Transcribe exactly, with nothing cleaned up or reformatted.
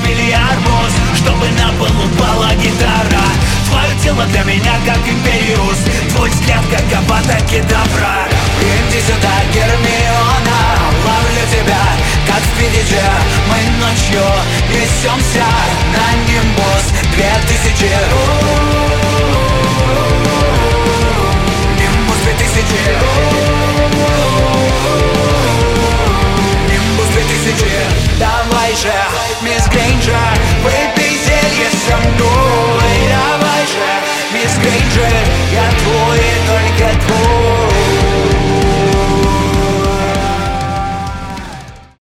или арбуз, чтобы на пол упала гитара. Твое тело для меня как империус, твой взгляд как Авада Кедавра. Иди сюда, Гермиона, ловлю тебя, как в пидже. Мы ночью несемся на Нимбус две тысячи. Нимбус две тысячи. Нимбус две тысячи. Давай же, мисс Грейнджер, выпей зелье со мной. Давай же, мисс Грейнджер,